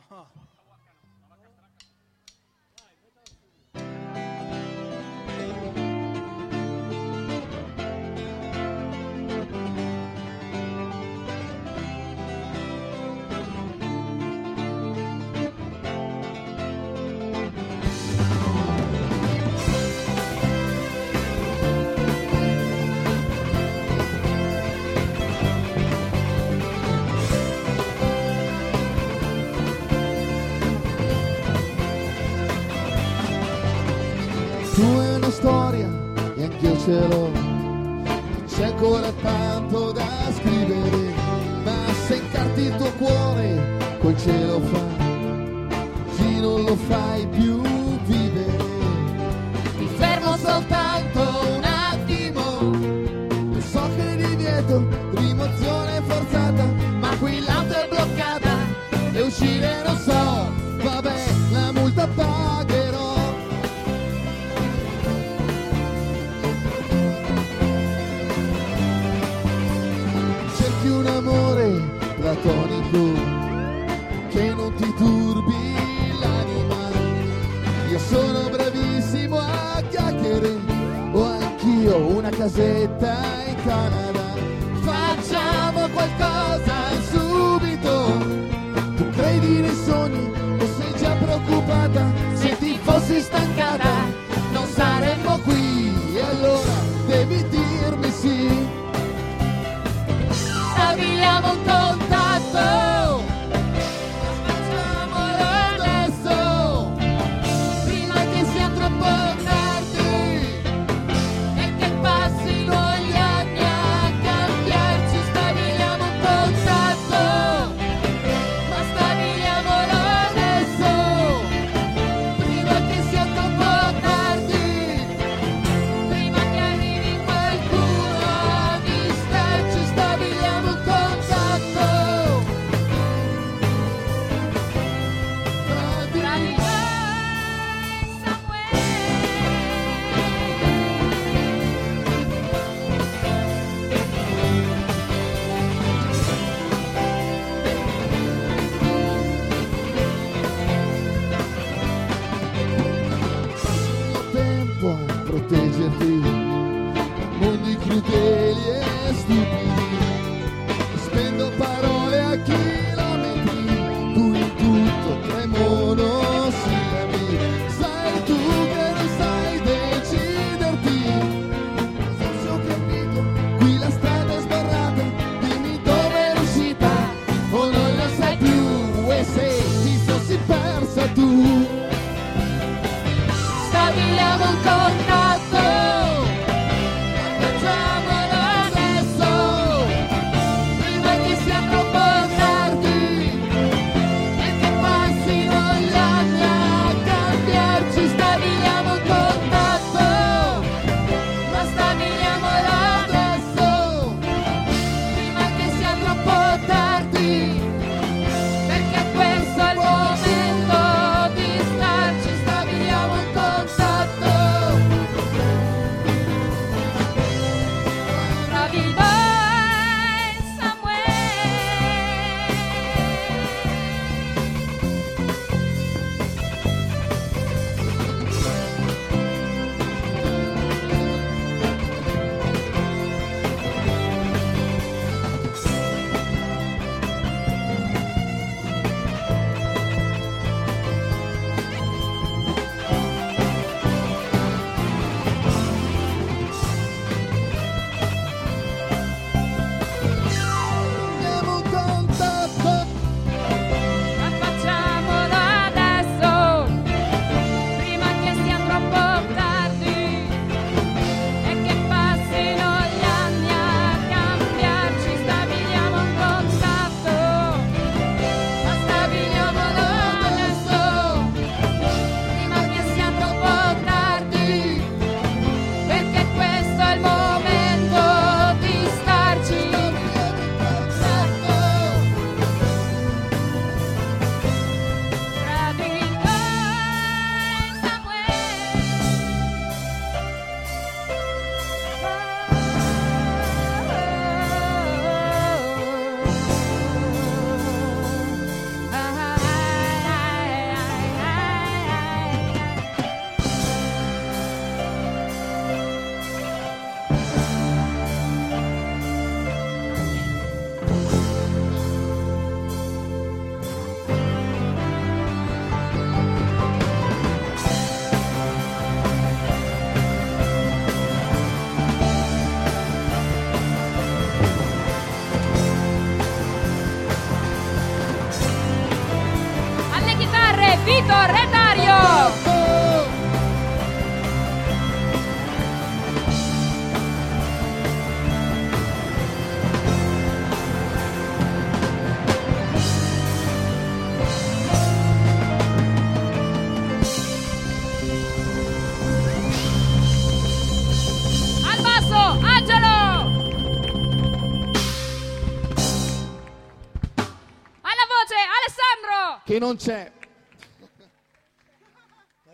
Tu hai una storia e anch'io ce l'ho, c'è ancora tanto da scrivere, ma se incarti il tuo cuore col cielo fa, sì non lo fai più vivere. Mi fermo soltanto un attimo, so che divieto rimozione forzata, ma qui l'auto è bloccata e uscire non so, vabbè la multa pagherò. Un amore platonico che non ti turbi l'anima. Io sono bravissimo a chiacchiere, ho anch'io una casetta in Canada. Facciamo qualcosa subito. Tu credi nei sogni o sei già preoccupata? Se ti fossi stancata non saremmo qui, e allora devi dirmi sì. Stabiliamo un contatto, facciamolo adesso, prima che sia troppo tardi e che passino gli anni a cambiarci. Stabiliamo un contatto, ma stabiliamolo adesso, prima che sia troppo Vito Redario. Al basso, Angelo. Alla voce, Alessandro. Che non c'è.